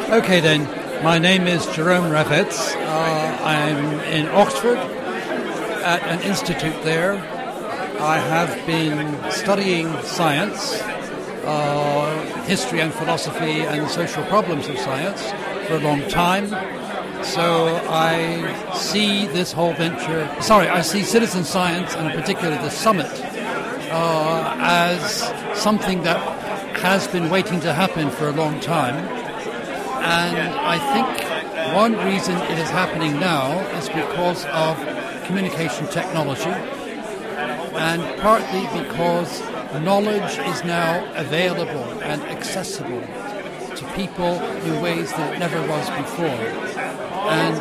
Okay then, my name is Jerome Ravetz. I'm in Oxford at an institute there. I have been studying science, history and philosophy and social problems of science for a long time. So I see this whole venture, I see citizen science and in particular the summit as something that has been waiting to happen for a long time. And I think one reason it is happening now is because of communication technology, and partly because knowledge is now available and accessible to people in ways that it never was before. And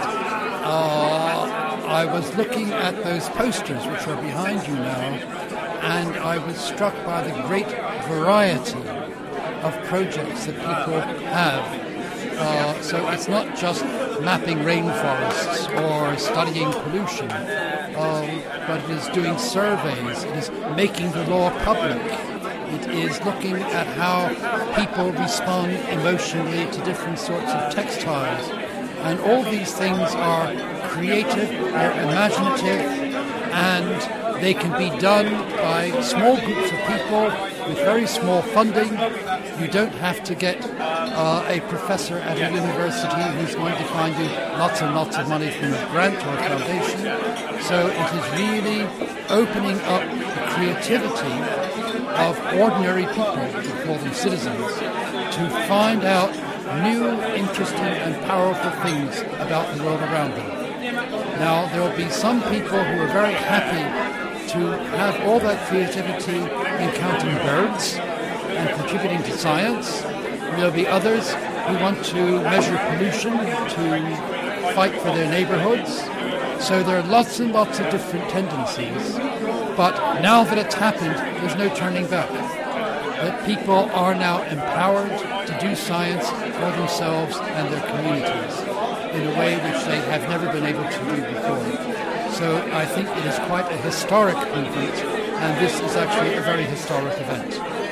I was looking at those posters which are behind you now, and I was struck by the great variety of projects that people have. So it's not just mapping rainforests or studying pollution, but it is doing surveys, it is making the law public, it is looking at how people respond emotionally to different sorts of textiles. And all these things are creative, they're imaginative, and they can be done by small groups of people with very small funding. You don't have to get a professor at a university who's going to find you lots and lots of money from a grant or a foundation. So it is really opening up the creativity of ordinary people, we call them citizens, to find out new, interesting and powerful things about the world around them. Now, there will be some people who are very happy to have all that creativity in counting birds and contributing to science. There will be others who want to measure pollution, to fight for their neighborhoods. So there are lots and lots of different tendencies. But now that it's happened, there's no turning back. That people are now empowered to do science for themselves and their communities in a way which they have never been able to do before. So I think it is quite a historic movement, and this is actually a very historic event.